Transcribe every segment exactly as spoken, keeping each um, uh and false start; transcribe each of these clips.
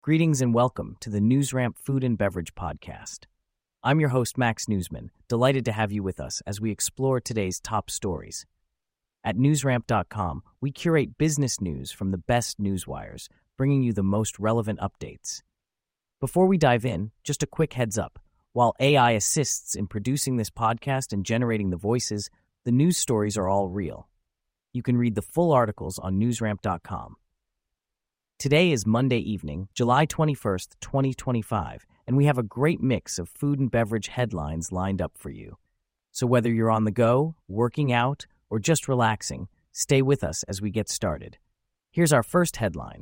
Greetings and welcome to the NewsRamp Food and Beverage Podcast. I'm your host, Max Newsman, delighted to have you with us as we explore today's top stories. At newsramp dot com, we curate business news from the best newswires, bringing you the most relevant updates. Before we dive in, just a quick heads up. While A I assists in producing this podcast and generating the voices, the news stories are all real. You can read the full articles on newsramp dot com. Today is Monday evening, July twenty-first, twenty twenty-five, and we have a great mix of food and beverage headlines lined up for you. So whether you're on the go, working out, or just relaxing, stay with us as we get started. Here's our first headline.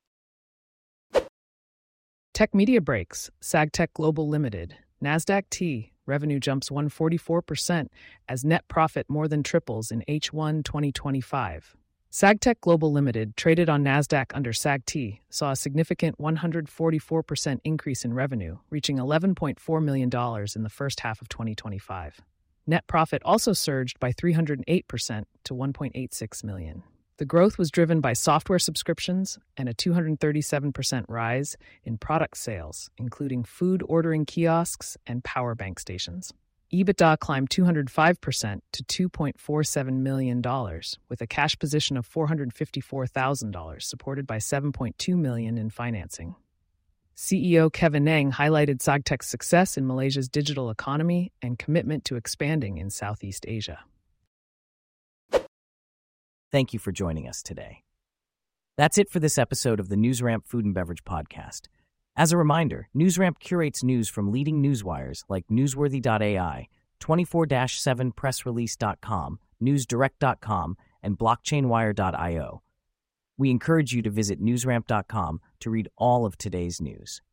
Tech media breaks. SagTech Global Limited. NASDAQ T. Revenue jumps one hundred forty-four percent as net profit more than triples in H one twenty twenty-five. SagTech Global Limited, traded on NASDAQ under S A G T, saw a significant one hundred forty-four percent increase in revenue, reaching eleven point four million dollars in the first half of twenty twenty-five. Net profit also surged by three hundred eight percent to one point eight six million dollars. The growth was driven by software subscriptions and a two hundred thirty-seven percent rise in product sales, including food ordering kiosks and power bank stations. EBITDA climbed two hundred five percent to two point four seven million dollars, with a cash position of four hundred fifty-four thousand dollars, supported by seven point two million dollars in financing. C E O Kevin Ng highlighted SagTech's success in Malaysia's digital economy and commitment to expanding in Southeast Asia. Thank you for joining us today. That's it for this episode of the NewsRamp Food and Beverage Podcast. As a reminder, NewsRamp curates news from leading newswires like newsworthy dot A I, twenty-four seven press release dot com, newsdirect dot com, and blockchain wire dot io. We encourage you to visit newsramp dot com to read all of today's news.